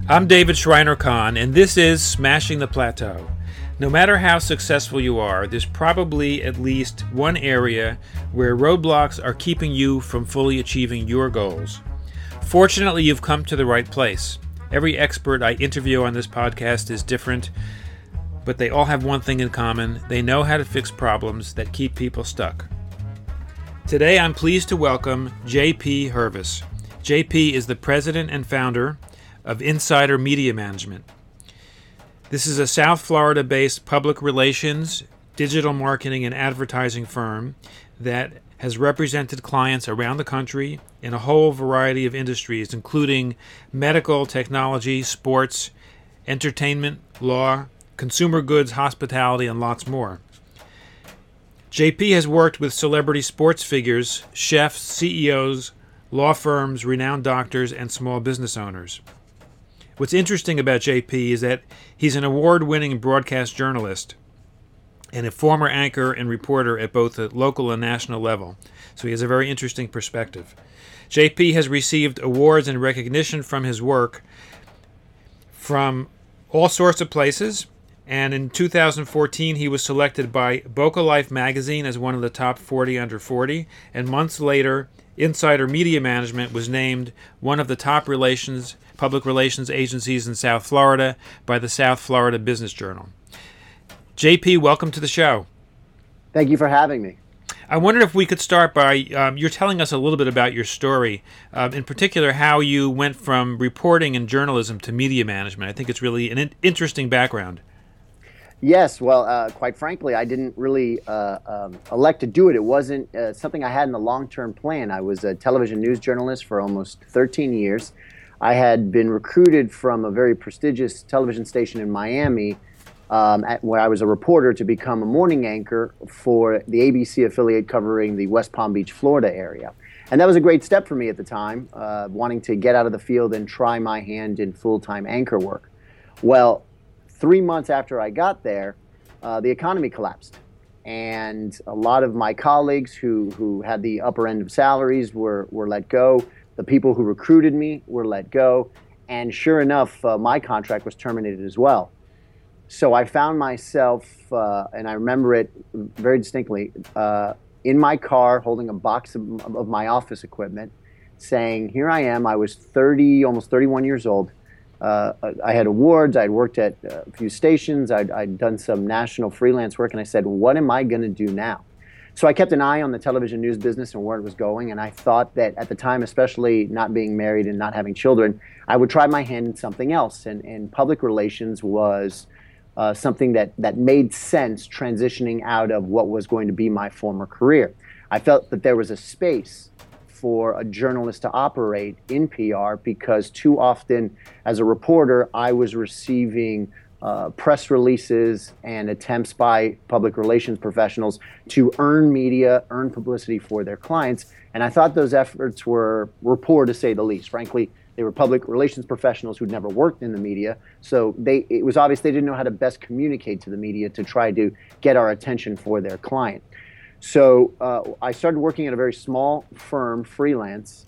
I'm David Schreiner-Kahn, and this is Smashing the Plateau. No matter how successful you are, there's probably at least one area where roadblocks are keeping you from fully achieving your goals. Fortunately, you've come to the right place. Every expert I interview on this podcast is different, but they all have one thing in common. They know how to fix problems that keep people stuck. Today, I'm pleased to welcome J.P. Hervis. J.P. is the president and founder of Insider Media Management. This is a South Florida-based public relations, digital marketing, and advertising firm that has represented clients around the country in a whole variety of industries, including medical, technology, sports, entertainment, law, consumer goods, hospitality, and lots more. JP has worked with celebrity sports figures, chefs, CEOs, law firms, renowned doctors, and small business owners. What's interesting about JP is that he's an award-winning broadcast journalist and a former anchor and reporter at both the local and national level, so he has a very interesting perspective. JP has received awards and recognition from his work from all sorts of places, and in 2014 he was selected by Boca Life magazine as one of the top 40 under 40, and months later Insider Media Management was named one of the top public relations agencies in South Florida by the South Florida Business Journal. JP, welcome to the show. Thank you for having me. I wondered if we could start by you're telling us a little bit about your story, in particular how you went from reporting and journalism to media management. I think it's really an interesting background. Yes, well, quite frankly, I didn't really elect to do it. It wasn't something I had in the long-term plan. I was a television news journalist for almost 13 years. I had been recruited from a very prestigious television station in Miami, where I was a reporter, to become a morning anchor for the ABC affiliate covering the West Palm Beach, Florida area. And that was a great step for me at the time, wanting to get out of the field and try my hand in full-time anchor work. Well, 3 months after I got there, the economy collapsed. And a lot of my colleagues who had the upper end of salaries were let go. The people who recruited me were let go. And sure enough, my contract was terminated as well. So I found myself, and I remember it very distinctly, in my car holding a box of my office equipment, saying, here I am. I was 30, almost 31 years old. I had awards. I'd worked at a few stations. I'd done some national freelance work, and I said, what am I going to do now? So I kept an eye on the television news business and where it was going, and I thought that at the time, especially not being married and not having children, I would try my hand in something else, and public relations was something that made sense transitioning out of what was going to be my former career. I felt that there was a space for a journalist to operate in PR because too often as a reporter, I was receiving press releases and attempts by public relations professionals to earn media, earn publicity for their clients. And I thought those efforts were poor, to say the least. Frankly, they were public relations professionals who'd never worked in the media. So it was obvious they didn't know how to best communicate to the media to try to get our attention for their client. So I started working at a very small firm, freelance,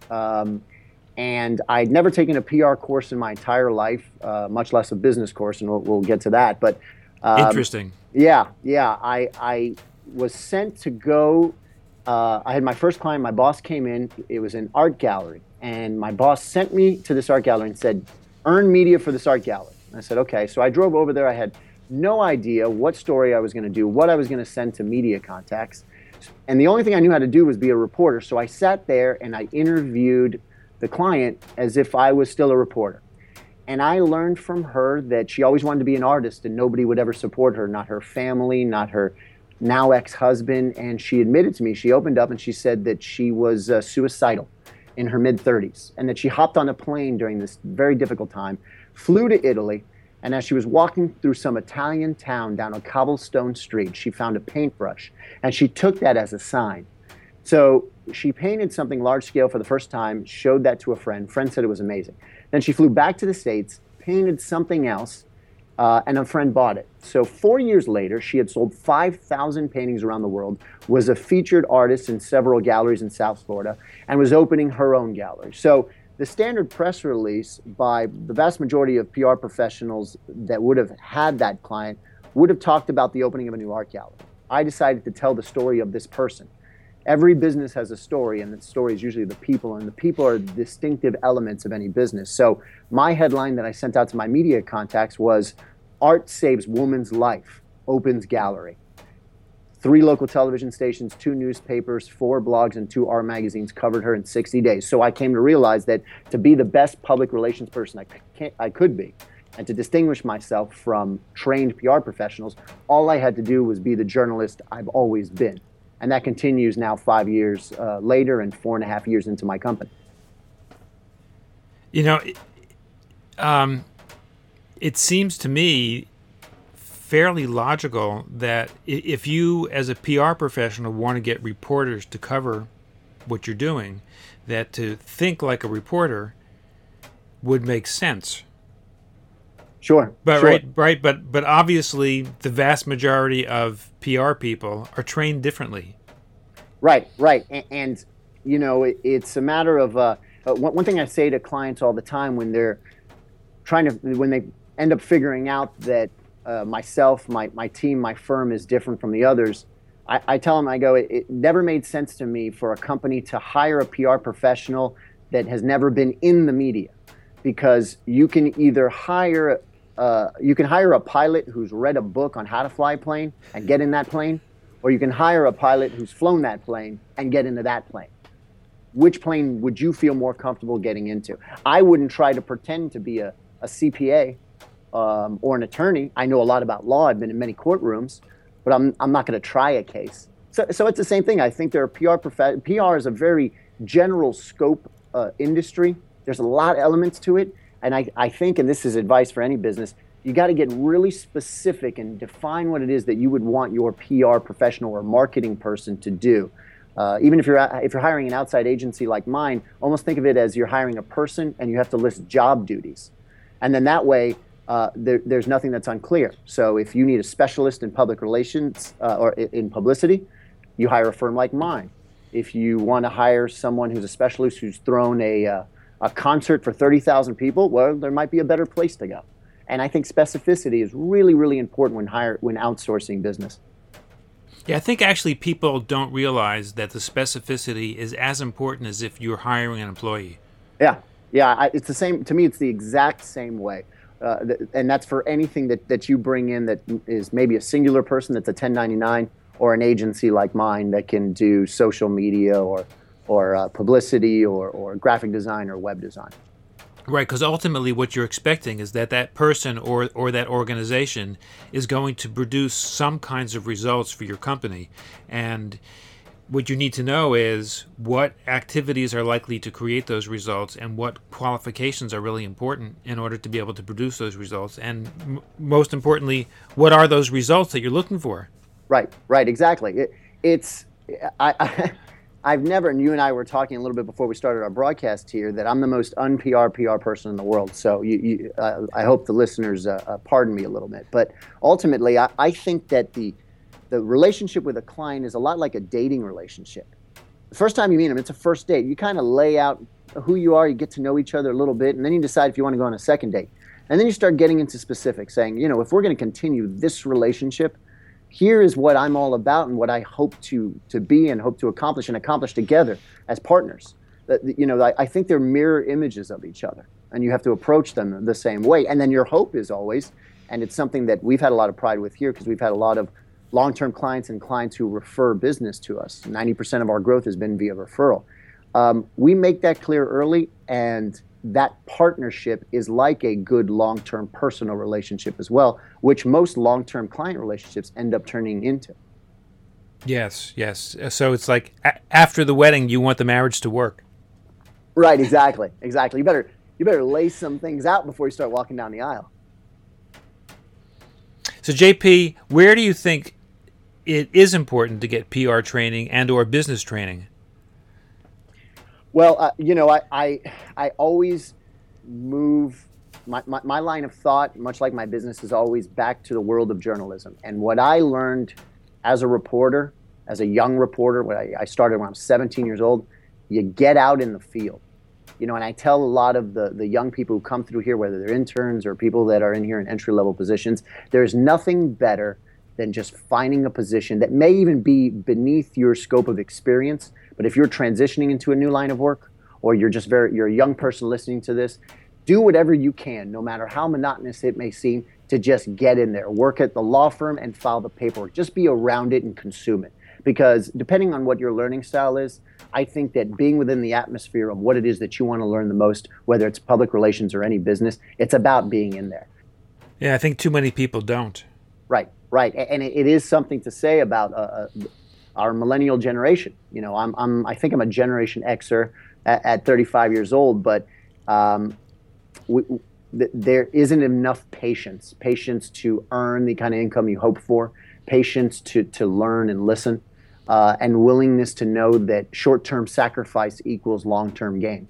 and I'd never taken a PR course in my entire life, much less a business course, and we'll get to that. But interesting. Yeah. I was sent to go. I had my first client. My boss came in. It was an art gallery, and my boss sent me to this art gallery and said, "Earn media for this art gallery." And I said, "Okay." So I drove over there. I had no idea what story I was going to do, what I was going to send to media contacts. And the only thing I knew how to do was be a reporter. So I sat there and I interviewed the client as if I was still a reporter. And I learned from her that she always wanted to be an artist and nobody would ever support her, not her family, not her now ex-husband. And she admitted to me, she opened up and she said that she was suicidal in her mid-30s and that she hopped on a plane during this very difficult time, flew to Italy, and as she was walking through some Italian town down a cobblestone street, she found a paintbrush, and she took that as a sign. So she painted something large scale for the first time, showed that to a friend. Friend said it was amazing. Then she flew back to the States, painted something else, and a friend bought it. So 4 years later, she had sold 5,000 paintings around the world, was a featured artist in several galleries in South Florida, and was opening her own gallery. So the standard press release by the vast majority of PR professionals that would have had that client would have talked about the opening of a new art gallery. I decided to tell the story of this person. Every business has a story, and the story is usually the people, and the people are the distinctive elements of any business. So my headline that I sent out to my media contacts was, "Art saves woman's life, opens gallery." 3 local television stations, 2 newspapers, 4 blogs, and 2 art magazines covered her in 60 days. So I came to realize that to be the best public relations person I could be, and to distinguish myself from trained PR professionals, all I had to do was be the journalist I've always been. And that continues now 5 years later and 4.5 years into my company. You know, it seems to me fairly logical that if you, as a PR professional, want to get reporters to cover what you're doing, that to think like a reporter would make sense. Sure. But sure. right. But obviously, the vast majority of PR people are trained differently. Right. And you know, it's a matter of one thing I say to clients all the time when when they end up figuring out that myself, my team, my firm is different from the others. I tell them, I go, it never made sense to me for a company to hire a PR professional that has never been in the media, because you can either hire a pilot who's read a book on how to fly a plane and get in that plane, or you can hire a pilot who's flown that plane and get into that plane. Which plane would you feel more comfortable getting into? I wouldn't try to pretend to be a CPA or an attorney. I know a lot about law. I've been in many courtrooms, but I'm not going to try a case. So it's the same thing. I think there are PR is a very general scope industry. There's a lot of elements to it. And I think, and this is advice for any business, you got to get really specific and define what it is that you would want your PR professional or marketing person to do. Even if you're hiring an outside agency like mine, almost think of it as you're hiring a person and you have to list job duties. And then that way, there's nothing that's unclear. So if you need a specialist in public relations or in publicity, you hire a firm like mine. If you want to hire someone who's a specialist who's thrown a concert for 30,000 people, well, there might be a better place to go. And I think specificity is really, really important when outsourcing business. Yeah, I think actually people don't realize that the specificity is as important as if you're hiring an employee. Yeah, it's the same. To me, it's the exact same way. And that's for anything that you bring in that is maybe a singular person that's a 1099, or an agency like mine that can do social media or publicity or graphic design or web design. Right, because ultimately what you're expecting is that person or that organization is going to produce some kinds of results for your company. And what you need to know is what activities are likely to create those results and what qualifications are really important in order to be able to produce those results. And most importantly, what are those results that you're looking for? Right, exactly. I've never, and you and I were talking a little bit before we started our broadcast here, that I'm the most PR person in the world. So I hope the listeners pardon me a little bit. But ultimately, I think that the relationship with a client is a lot like a dating relationship. The first time you meet them, it's a first date. You kind of lay out who you are, you get to know each other a little bit, and then you decide if you want to go on a second date. And then you start getting into specifics, saying, if we're going to continue this relationship, here is what I'm all about and what I hope to be and hope to accomplish together as partners. I think they're mirror images of each other, and you have to approach them the same way. And then your hope is always, and it's something that we've had a lot of pride with here because we've had a lot of long-term clients and clients who refer business to us. 90% of our growth has been via referral. We make that clear early, and that partnership is like a good long-term personal relationship as well, which most long-term client relationships end up turning into. Yes. So it's like after the wedding, you want the marriage to work. Right, exactly. You better lay some things out before you start walking down the aisle. So JP, where do you think it is important to get PR training and or business training? Well, I always move my line of thought, much like my business, is always back to the world of journalism. And what I learned as a reporter, as a young reporter, when I started when I was 17 years old, you get out in the field. And I tell a lot of the young people who come through here, whether they're interns or people that are in here in entry-level positions, there's nothing better than just finding a position that may even be beneath your scope of experience. But if you're transitioning into a new line of work, or you're a young person listening to this, do whatever you can, no matter how monotonous it may seem, to just get in there. Work at the law firm and file the paperwork. Just be around it and consume it. Because depending on what your learning style is, I think that being within the atmosphere of what it is that you want to learn the most, whether it's public relations or any business, it's about being in there. Yeah, I think too many people don't. Right. And it is something to say about our millennial generation. I think I'm a Generation Xer at 35 years old, but there isn't enough patience to earn the kind of income you hope for, patience to learn and listen, and willingness to know that short-term sacrifice equals long-term gain.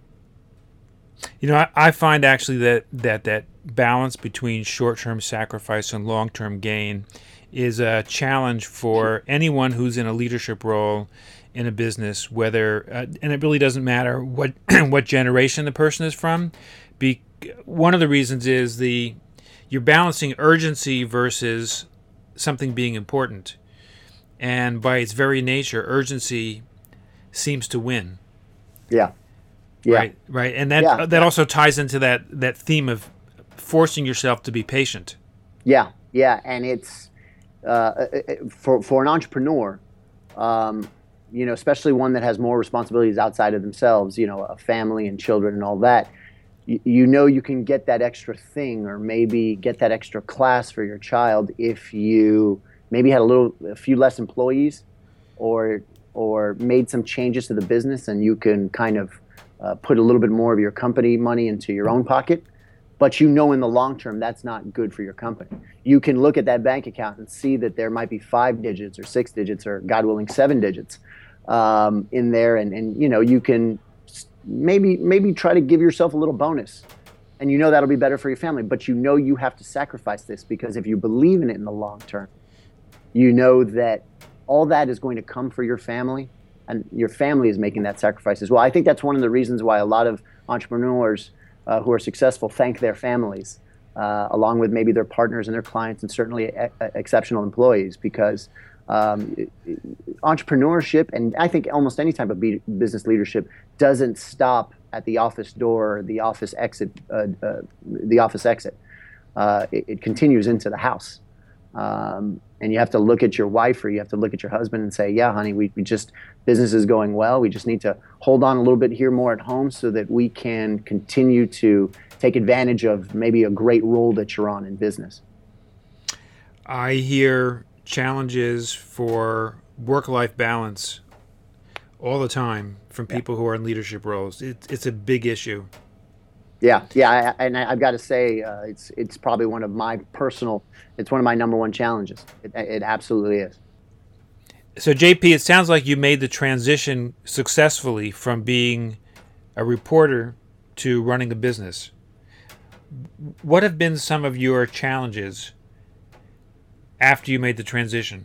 I find actually that balance between short-term sacrifice and long-term gain is a challenge for anyone who's in a leadership role in a business, whether and it really doesn't matter what what generation the person is from. One of the reasons is you're balancing urgency versus something being important, and by its very nature, urgency seems to win. Yeah. Right, and that also ties into that theme of forcing yourself to be patient. Yeah, and it's for an entrepreneur, especially one that has more responsibilities outside of themselves, a family and children and all that. You can get that extra thing, or maybe get that extra class for your child if you maybe had a few less employees, or made some changes to the business, and you can kind of put a little bit more of your company money into your own pocket. But in the long term, that's not good for your company. You can look at that bank account and see that there might be 5 digits or 6 digits or, God willing, 7 digits in there. And you can maybe try to give yourself a little bonus. And that'll be better for your family. But you have to sacrifice this, because if you believe in it in the long term, that all that is going to come for your family. And your family is making that sacrifice as well. I think that's one of the reasons why a lot of entrepreneurs who are successful thank their families, along with maybe their partners and their clients, and certainly exceptional employees, because entrepreneurship, and I think almost any type of business leadership, doesn't stop at the office door or the office exit. It continues into the house. And you have to look at your wife, or you have to look at your husband and say, yeah, honey, business is going well. We just need to hold on a little bit here more at home, so that we can continue to take advantage of maybe a great role that you're on in business. I hear challenges for work-life balance all the time from people who are in leadership roles. It's a big issue. Yeah, and I've got to say, it's probably one of my number one challenges. It absolutely is. So JP, it sounds like you made the transition successfully from being a reporter to running a business. What have been some of your challenges after you made the transition?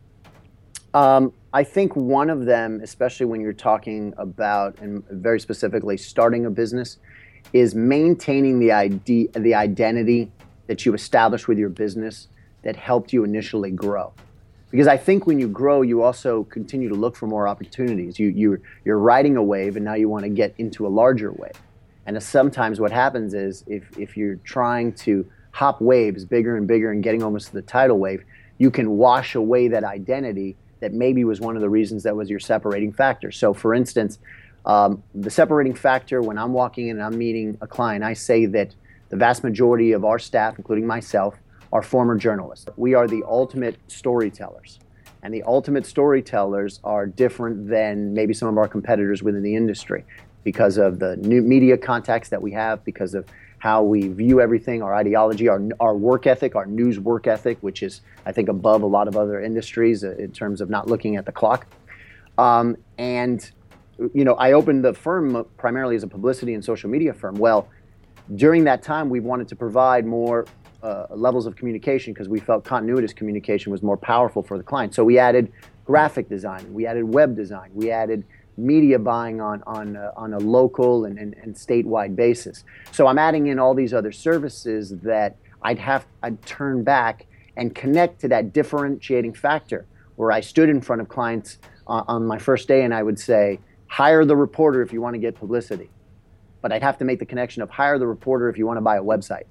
I think one of them, especially when you're talking about, and very specifically, starting a business, is maintaining the identity that you established with your business that helped you initially grow. Because I think when you grow, you also continue to look for more opportunities. You're riding a wave, and now you want to get into a larger wave. And sometimes what happens is, if you're trying to hop waves bigger and bigger and getting almost to the tidal wave, you can wash away that identity that maybe was one of the reasons that was your separating factor. So for instance, the separating factor, when I'm walking in and I'm meeting a client, I say that the vast majority of our staff, including myself, are former journalists. We are the ultimate storytellers. And the ultimate storytellers are different than maybe some of our competitors within the industry, because of the new media contacts that we have, because of how we view everything, our ideology, our work ethic, our news work ethic, which is, I think, above a lot of other industries in terms of not looking at the clock. And I opened the firm primarily as a publicity and social media firm. Well, during that time, we wanted to provide more levels of communication, because we felt continuous communication was more powerful for the client. So we added graphic design, we added web design, we added media buying on a local and statewide basis. So I'm adding in all these other services that I'd turn back and connect to that differentiating factor where I stood in front of clients on my first day and I would say, hire the reporter if you want to get publicity. But I'd have to make the connection of hire the reporter if you want to buy a website.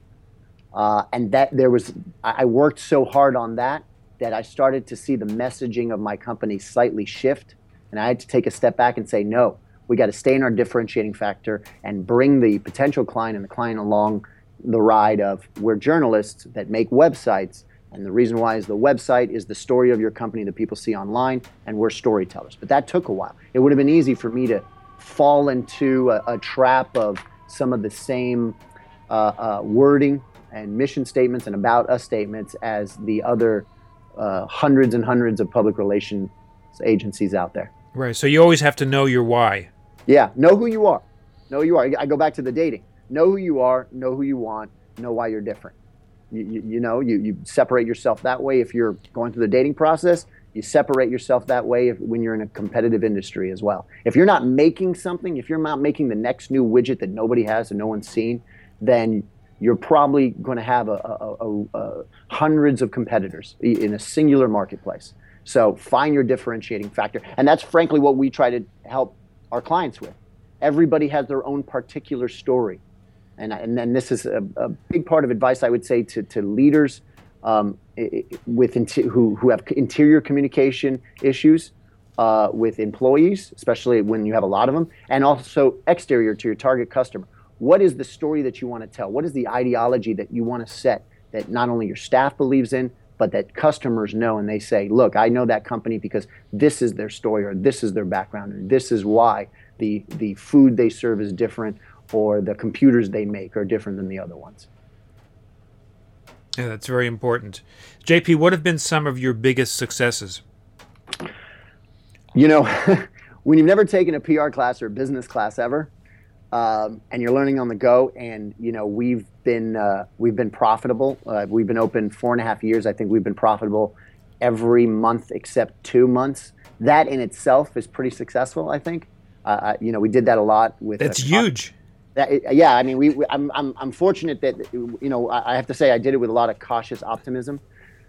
I worked so hard on that I started to see the messaging of my company slightly shift. And I had to take a step back and say, no, we got to stay in our differentiating factor and bring the potential client and the client along the ride of we're journalists that make websites. And the reason why is the website is the story of your company that people see online, and we're storytellers. But that took a while. It would have been easy for me to fall into a trap of some of the same wording and mission statements and about us statements as the other hundreds and hundreds of public relations agencies out there. Right. So you always have to know your why. Yeah. Know who you are. Know who you are. I go back to the dating. Know who you are. Know who you want. Know why you're different. You separate yourself that way if you're going through the dating process. You separate yourself that way when you're in a competitive industry as well. If you're not making something, if you're not making the next new widget that nobody has and no one's seen, then you're probably going to have hundreds of competitors in a singular marketplace. So find your differentiating factor. And that's frankly what we try to help our clients with. Everybody has their own particular story. And then this is a big part of advice I would say to leaders who have interior communication issues with employees, especially when you have a lot of them, and also exterior to your target customer. What is the story that you want to tell? What is the ideology that you want to set that not only your staff believes in, but that customers know and they say, look, I know that company because this is their story or this is their background or this is why the food they serve is different or the computers they make are different than the other ones. Yeah, that's very important. JP, what have been some of your biggest successes? You know, when you've never taken a PR class or a business class ever, and you're learning on the go, and you know we've been profitable. We've been open 4.5 years. I think we've been profitable every month except 2 months. That in itself is pretty successful. I think. We did that a lot with. That's huge. Yeah, I mean, I'm fortunate that I have to say I did it with a lot of cautious optimism,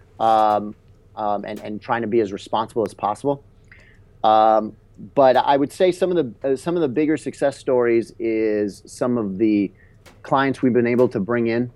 and trying to be as responsible as possible. But I would say some of the bigger success stories is some of the clients we've been able to bring in.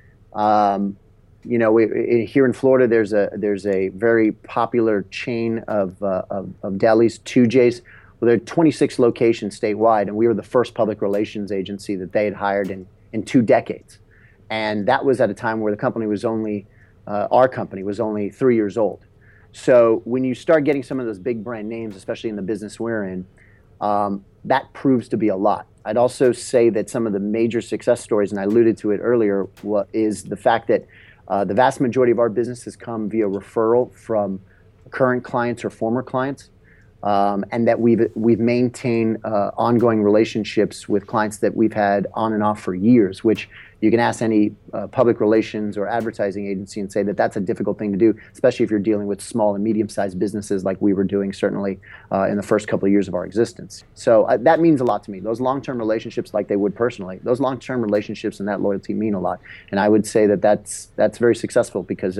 Here in Florida, there's a very popular chain of delis, 2J's. Well, there are 26 locations statewide, and we were the first public relations agency that they had hired in 2 decades. And that was at a time where the company was our company was only 3 years old. So when you start getting some of those big brand names, especially in the business we're in, that proves to be a lot. I'd also say that some of the major success stories, and I alluded to it earlier, is the fact that the vast majority of our business has come via referral from current clients or former clients, and that we've maintained ongoing relationships with clients that we've had on and off for years, which you can ask any public relations or advertising agency and say that that's a difficult thing to do, especially if you're dealing with small and medium-sized businesses like we were doing certainly in the first couple of years of our existence. So that means a lot to me. Those long-term relationships, like they would personally, those long-term relationships and that loyalty mean a lot. And I would say that that's very successful because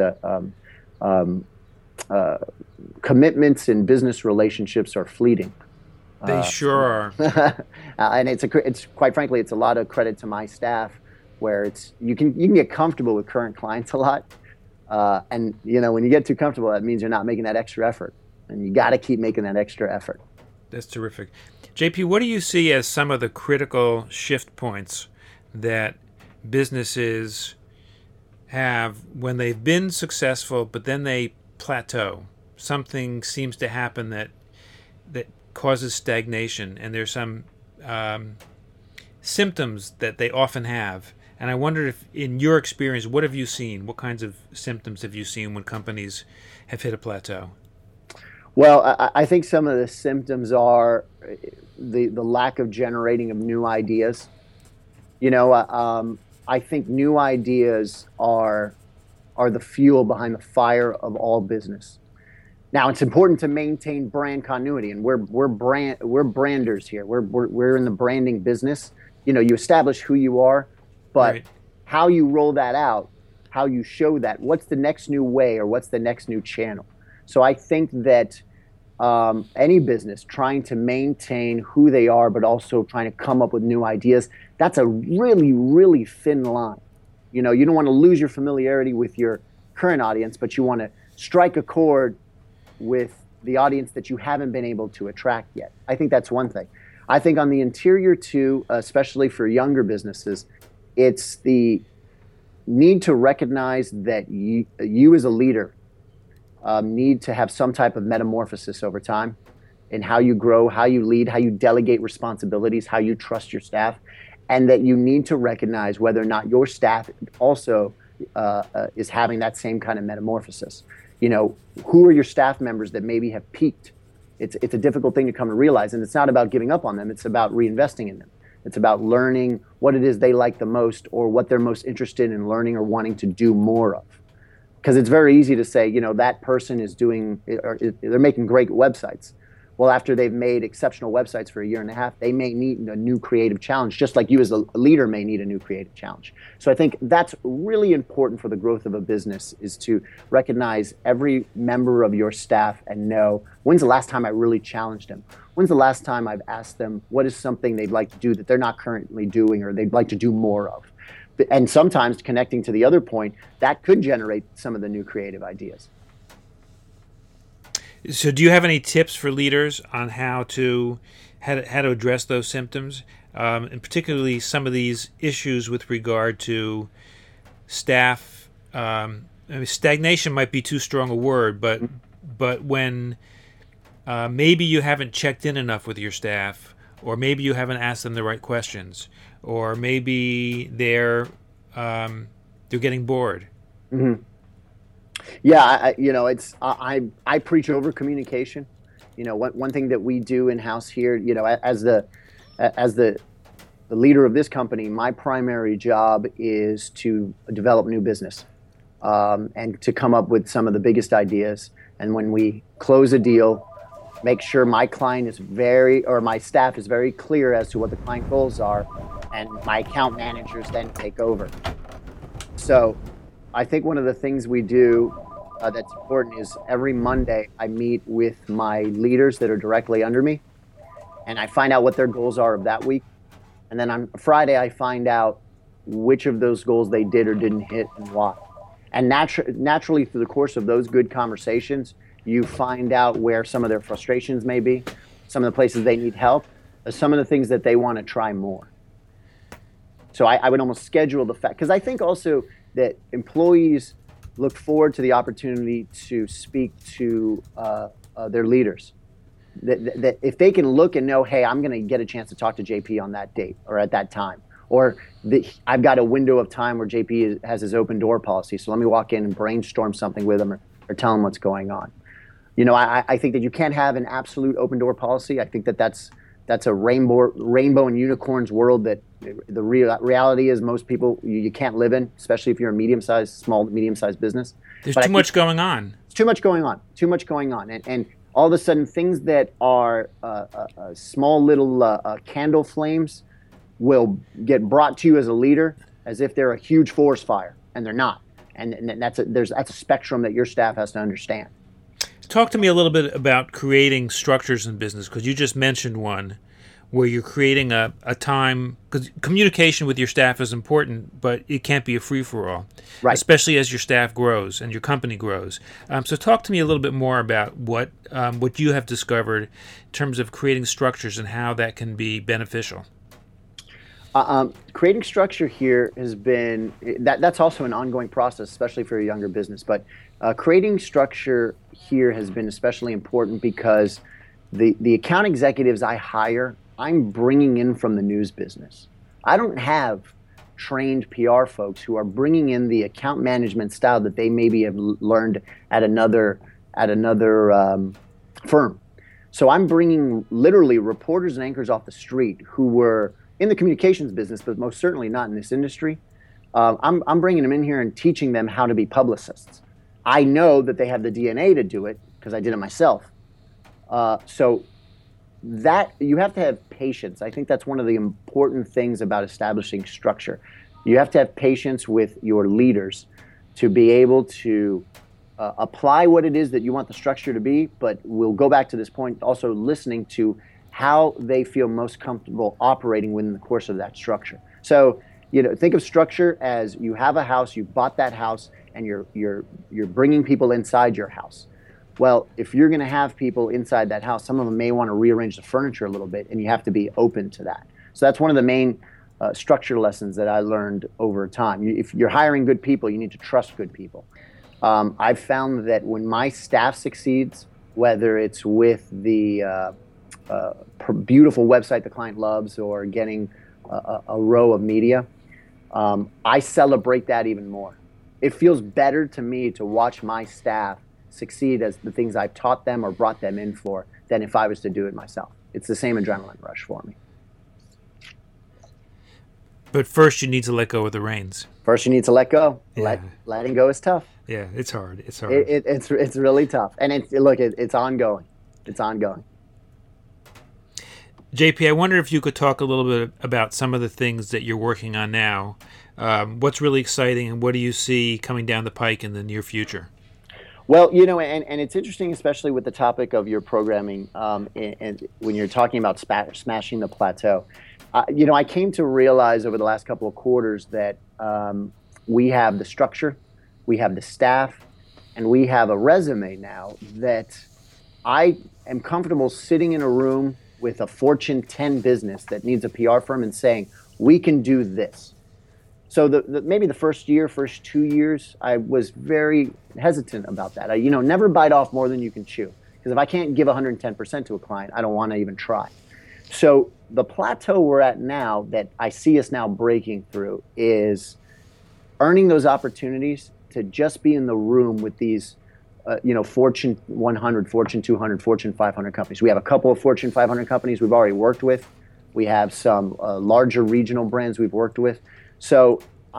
commitments in business relationships are fleeting. They sure are. And it's quite frankly, it's a lot of credit to my staff, where you can get comfortable with current clients a lot, and when you get too comfortable, that means you're not making that extra effort, and you got to keep making that extra effort. That's terrific. JP, what do you see as some of the critical shift points that businesses have when they've been successful, but then they plateau? Something seems to happen that causes stagnation, and there's some symptoms that they often have. And I wondered if, in your experience, what have you seen? What kinds of symptoms have you seen when companies have hit a plateau? Well, I think some of the symptoms are the lack of generating of new ideas. I think new ideas are the fuel behind the fire of all business. Now, it's important to maintain brand continuity, and we're branders here. We're in the branding business. You establish who you are, but Right. how you roll that out, how you show that, what's the next new way or what's the next new channel. So I think that any business trying to maintain who they are, but also trying to come up with new ideas, that's a really, really thin line. You don't want to lose your familiarity with your current audience, but you want to strike a chord with the audience that you haven't been able to attract yet. I think that's one thing. I think on the interior too, especially for younger businesses, it's the need to recognize that you as a leader need to have some type of metamorphosis over time in how you grow, how you lead, how you delegate responsibilities, how you trust your staff, and that you need to recognize whether or not your staff also is having that same kind of metamorphosis. Who are your staff members that maybe have peaked? It's a difficult thing to come to realize, and it's not about giving up on them. It's about reinvesting in them. It's about learning what it is they like the most or what they're most interested in learning or wanting to do more of. Because it's very easy to say, that person is doing, or they're making great websites. Well, after they've made exceptional websites for a year and a half, they may need a new creative challenge, just like you as a leader may need a new creative challenge. So I think that's really important for the growth of a business, is to recognize every member of your staff and know, when's the last time I really challenged them? When's the last time I've asked them what is something they'd like to do that they're not currently doing or they'd like to do more of? And sometimes, connecting to the other point, that could generate some of the new creative ideas. So do you have any tips for leaders on how to address those symptoms, and particularly some of these issues with regard to staff? Stagnation might be too strong a word, but when maybe you haven't checked in enough with your staff, or maybe you haven't asked them the right questions, or maybe they're getting bored. Mm-hmm. Yeah, I preach over communication. One thing that we do in house here, as the leader of this company, my primary job is to develop new business, and to come up with some of the biggest ideas. And when we close a deal, make sure my staff is very clear as to what the client goals are, and my account managers then take over. So I think one of the things we do that's important is every Monday I meet with my leaders that are directly under me, and I find out what their goals are of that week. And then on Friday, I find out which of those goals they did or didn't hit and why. And naturally, through the course of those good conversations, you find out where some of their frustrations may be, some of the places they need help, or some of the things that they want to try more. So I would almost schedule the fact, because I think also that employees look forward to the opportunity to speak to their leaders. That if they can look and know, hey, I'm going to get a chance to talk to JP on that date or at that time, or I've got a window of time where JP has his open door policy, so let me walk in and brainstorm something with him or tell him what's going on. I think that you can't have an absolute open door policy. I think that's a rainbow and unicorns world that the reality is most people you can't live in, especially if you're a small to medium-sized business. There's too much going on. It's too much going on. And all of a sudden, things that are small little candle flames will get brought to you as a leader as if they're a huge forest fire, and they're not. And that's a spectrum that your staff has to understand. Talk to me a little bit about creating structures in business, because you just mentioned one where you're creating a time, because communication with your staff is important, but it can't be a free-for-all, right? Especially as your staff grows and your company grows. So talk to me a little bit more about what you have discovered in terms of creating structures and how that can be beneficial. Creating structure here has been, that's also an ongoing process, especially for a younger business. But creating structure here has been especially important because the account executives I hire, I'm bringing in from the news business. I don't have trained PR folks who are bringing in the account management style that they maybe have learned at another firm. So I'm bringing literally reporters and anchors off the street who were in the communications business, but most certainly not in this industry. I'm bringing them in here and teaching them how to be publicists. I know that they have the DNA to do it because I did it myself. So that you have to have patience. I think that's one of the important things about establishing structure. You have to have patience with your leaders to be able to apply what it is that you want the structure to be, but we'll go back to this point, also listening to how they feel most comfortable operating within the course of that structure. So, think of structure as you have a house, you bought that house, and you're bringing people inside your house. Well, if you're going to have people inside that house, some of them may want to rearrange the furniture a little bit, and you have to be open to that. So that's one of the main structure lessons that I learned over time. If you're hiring good people, you need to trust good people. I've found that when my staff succeeds, whether it's with the beautiful website the client loves or getting a row of media, I celebrate that even more. It feels better to me to watch my staff succeed as the things I've taught them or brought them in for than if I was to do it myself. It's the same adrenaline rush for me. But first you need to let go of the reins. First you need to let go. Yeah. Letting go is tough. Yeah, it's hard. It's hard. It's really tough. And it's ongoing. It's ongoing. JP, I wonder if you could talk a little bit about some of the things that you're working on now. What's really exciting, and what do you see coming down the pike in the near future? Well, and it's interesting, especially with the topic of your programming, and when you're talking about smashing the plateau. I came to realize over the last couple of quarters that we have the structure, we have the staff, and we have a resume now that I am comfortable sitting in a room with a Fortune 10 business that needs a PR firm and saying, we can do this. So maybe the first 2 years, I was very hesitant about that. Never bite off more than you can chew. Because if I can't give 110% to a client, I don't want to even try. So the plateau we're at now that I see us now breaking through is earning those opportunities to just be in the room with these Fortune 100, Fortune 200, Fortune 500 companies. We have a couple of Fortune 500 companies we've already worked with. We have some larger regional brands we've worked with. So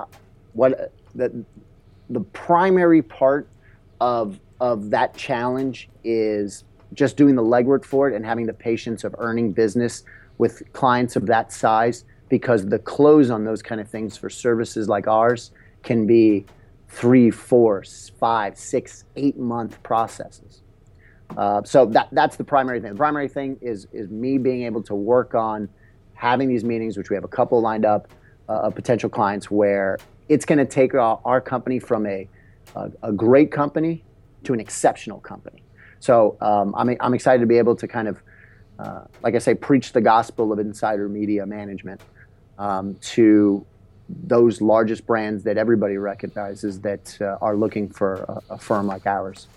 the primary part of that challenge is just doing the legwork for it and having the patience of earning business with clients of that size, because the close on those kind of things for services like ours can be 3, 4, 5, 6, 8 month processes. So that's the primary thing. The primary thing is me being able to work on having these meetings, which we have a couple lined up, of potential clients where it's going to take our company from a great company to an exceptional company. So I'm excited to be able to kind of, like I say, preach the gospel of insider media management to those largest brands that everybody recognizes that are looking for a firm like ours.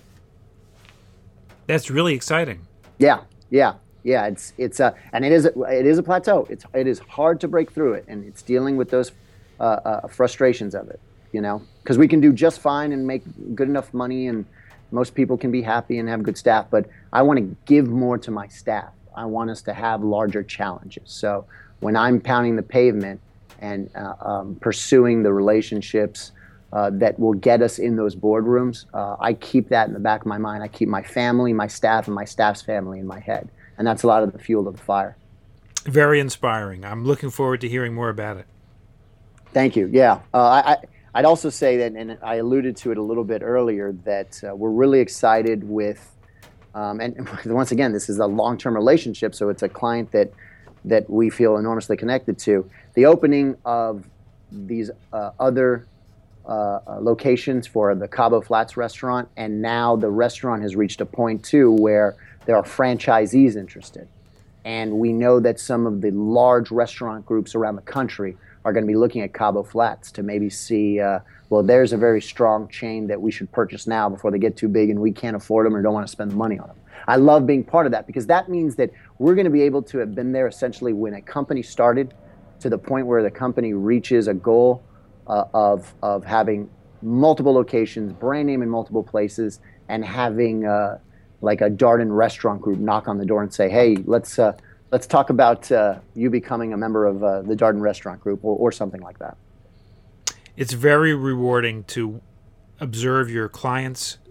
That's really exciting. Yeah. It's and it is a plateau. It is hard to break through it, and it's dealing with those frustrations of it. Because we can do just fine and make good enough money, and most people can be happy and have good staff. But I want to give more to my staff. I want us to have larger challenges. So when I'm pounding the pavement and pursuing the relationships that will get us in those boardrooms, I keep that in the back of my mind. I keep my family, my staff, and my staff's family in my head. And that's a lot of the fuel of the fire. Very inspiring. I'm looking forward to hearing more about it. Thank you. Yeah. I'd also say that, and I alluded to it a little bit earlier, that we're really excited with, and once again, this is a long-term relationship, so it's a client that we feel enormously connected to. The opening of these other locations for the Cabo Flats restaurant, and now the restaurant has reached a point too where there are franchisees interested. And we know that some of the large restaurant groups around the country are going to be looking at Cabo Flats to maybe see, well, there's a very strong chain that we should purchase now before they get too big and we can't afford them or don't want to spend the money on them. I love being part of that, because that means that we're going to be able to have been there essentially when a company started, to the point where the company reaches a goal of having multiple locations, brand name in multiple places, and having like a Darden restaurant group knock on the door and say, hey, let's talk about you becoming a member of the Darden restaurant group, or something like that. It's very rewarding to observe your clients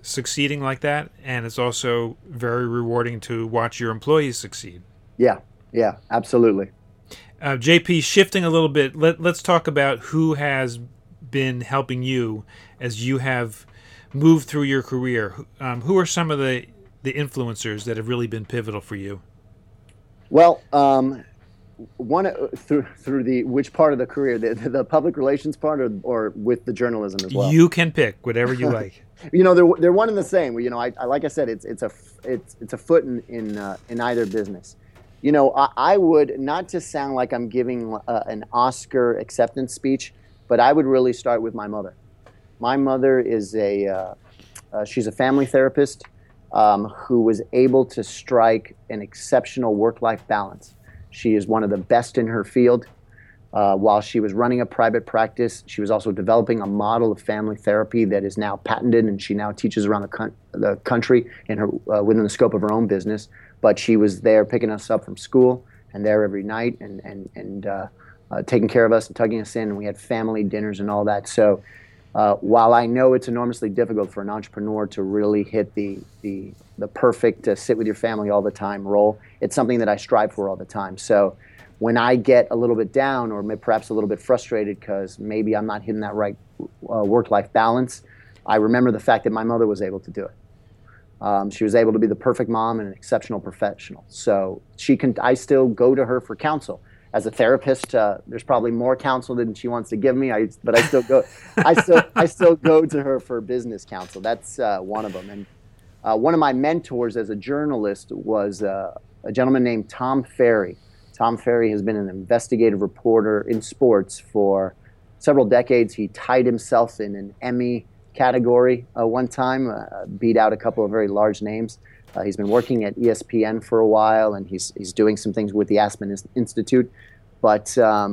succeeding like that, and it's also very rewarding to watch your employees succeed. Yeah, yeah, absolutely. JP, shifting a little bit, let's talk about who has been helping you as you have moved through your career. Who are some of the influencers that have really been pivotal for you? Well, one through the which part of the career, the public relations part, or with the journalism as well. You can pick whatever you like. They're one and the same. I like I said, it's a foot in either business. I would, not to sound like I'm giving an Oscar acceptance speech, but I would really start with my mother. My mother is she's a family therapist who was able to strike an exceptional work-life balance. She is one of the best in her field. While she was running a private practice, she was also developing a model of family therapy that is now patented, and she now teaches around the country within the scope of her own business. But she was there picking us up from school and there every night and taking care of us and tugging us in. And we had family dinners and all that. So while I know it's enormously difficult for an entrepreneur to really hit the perfect sit with your family all the time role, it's something that I strive for all the time. So when I get a little bit down or perhaps a little bit frustrated because maybe I'm not hitting that right work-life balance, I remember the fact that my mother was able to do it. She was able to be the perfect mom and an exceptional professional. So I still go to her for counsel. As a therapist, there's probably more counsel than she wants to give me, but I still go. I still go to her for business counsel. That's one of them. And one of my mentors as a journalist was a gentleman named Tom Ferry. Tom Ferry has been an investigative reporter in sports for several decades. He tied himself in an Emmy category one time, beat out a couple of very large names. He's been working at ESPN for a while, and he's doing some things with the Aspen Institute. But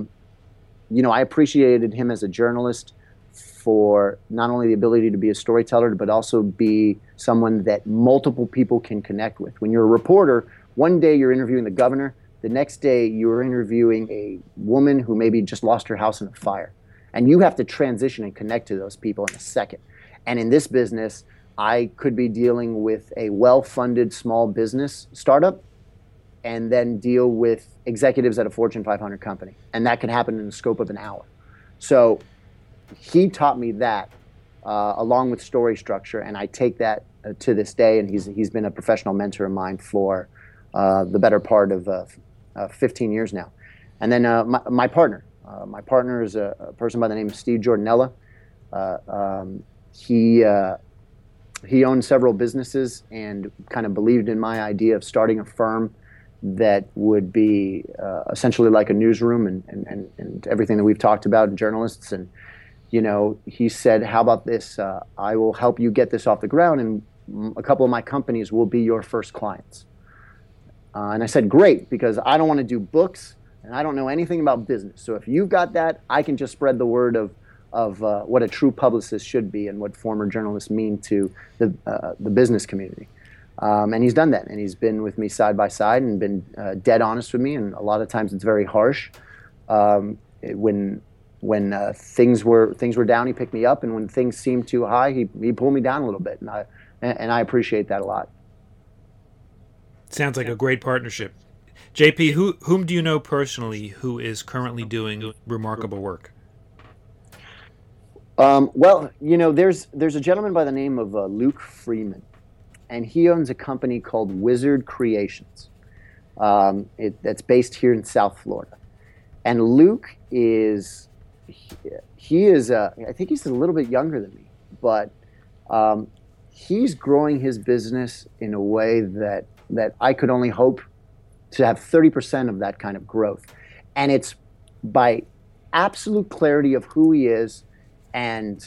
I appreciated him as a journalist for not only the ability to be a storyteller, but also be someone that multiple people can connect with. When you're a reporter, one day you're interviewing the governor, the next day you're interviewing a woman who maybe just lost her house in a fire. And you have to transition and connect to those people in a second. And in this business, I could be dealing with a well-funded small business startup and then deal with executives at a Fortune 500 company. And that can happen in the scope of an hour. So he taught me that along with story structure, and I take that to this day, and he's been a professional mentor of mine for the better part of 15 years now. And then my partner. My partner is a person by the name of Steve Giordinella. He owned several businesses and kind of believed in my idea of starting a firm that would be essentially like a newsroom and everything that we've talked about in journalists. And, he said, how about this? I will help you get this off the ground, and a couple of my companies will be your first clients. And I said, great, because I don't want to do books and I don't know anything about business. So if you've got that, I can just spread the word of what a true publicist should be and what former journalists mean to the business community. And he's done that, and he's been with me side by side and been dead honest with me, and a lot of times it's very harsh. When things were down, he picked me up, and when things seemed too high, he pulled me down a little bit, and I appreciate that a lot. Sounds like a great partnership. JP, whom do you know personally who is currently doing remarkable work? Well, there's a gentleman by the name of Luke Freeman, and he owns a company called Wizard Creations. That's based here in South Florida. And Luke is, I think he's a little bit younger than me, but he's growing his business in a way that I could only hope to have 30% of that kind of growth. And it's by absolute clarity of who he is and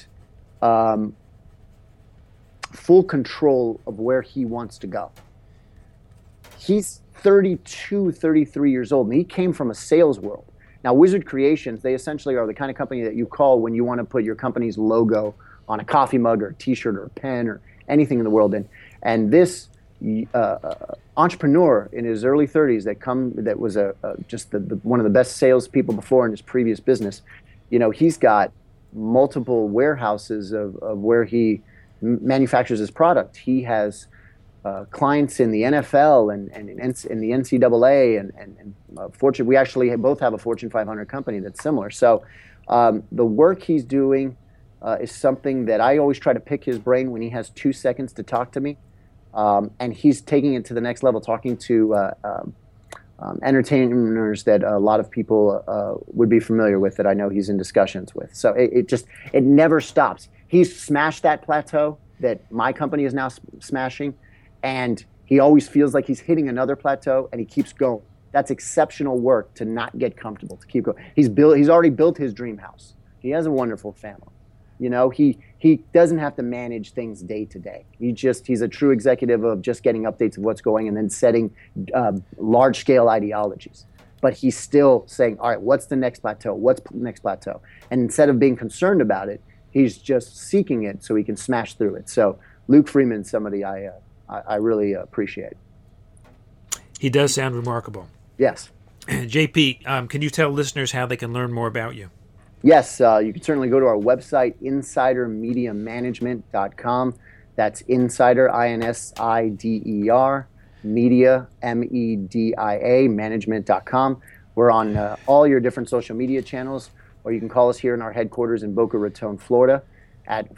full control of where he wants to go. He's 32, 33 years old, and he came from a sales world. Now, Wizard Creations, they essentially are the kind of company that you call when you want to put your company's logo on a coffee mug or a T-shirt or a pen or anything in the world. And this entrepreneur in his early 30s that was just one of the best salespeople before in his previous business, he's got multiple warehouses of where he manufactures his product. He has clients in the NFL and in the NCAA and Fortune. We actually both have a Fortune 500 company that's similar. So the work he's doing is something that I always try to pick his brain when he has 2 seconds to talk to me. And he's taking it to the next level, talking to entertainers that a lot of people would be familiar with, that I know he's in discussions with. So it never stops. He's smashed that plateau that my company is now smashing, and he always feels like he's hitting another plateau, and he keeps going. That's exceptional work, to not get comfortable, to keep going. He's already built his dream house. He has a wonderful family. You know, he doesn't have to manage things day to day. He's a true executive of just getting updates of what's going and then setting large scale ideologies. But he's still saying, all right, what's the next plateau? What's the next plateau? And instead of being concerned about it, he's just seeking it so he can smash through it. So Luke Freeman's somebody I really appreciate. He does sound remarkable. Yes. JP, can you tell listeners how they can learn more about you? Yes, you can certainly go to our website, insidermediamanagement.com. That's Insider, INSIDER, Media, MEDIA, management.com. We're on all your different social media channels, or you can call us here in our headquarters in Boca Raton, Florida, at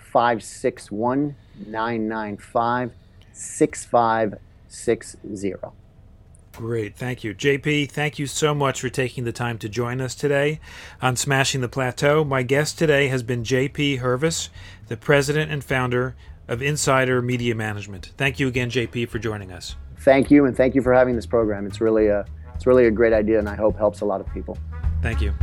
561-995-6560. Great. Thank you. JP, thank you so much for taking the time to join us today on Smashing the Plateau. My guest today has been JP Hurvis, the president and founder of Insider Media Management. Thank you again, JP, for joining us. Thank you, and thank you for having this program. It's really a great idea, and I hope helps a lot of people. Thank you.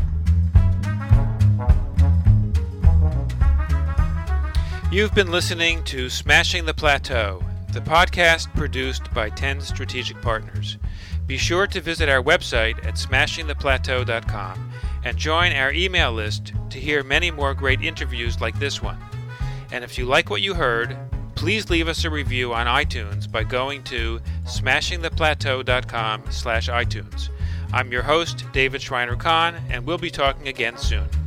You've been listening to Smashing the Plateau, the podcast produced by 10 Strategic Partners. Be sure to visit our website at smashingtheplateau.com and join our email list to hear many more great interviews like this one. And if you like what you heard, please leave us a review on iTunes by going to smashingtheplateau.com/iTunes. I'm your host, David Schreiner-Kahn, and we'll be talking again soon.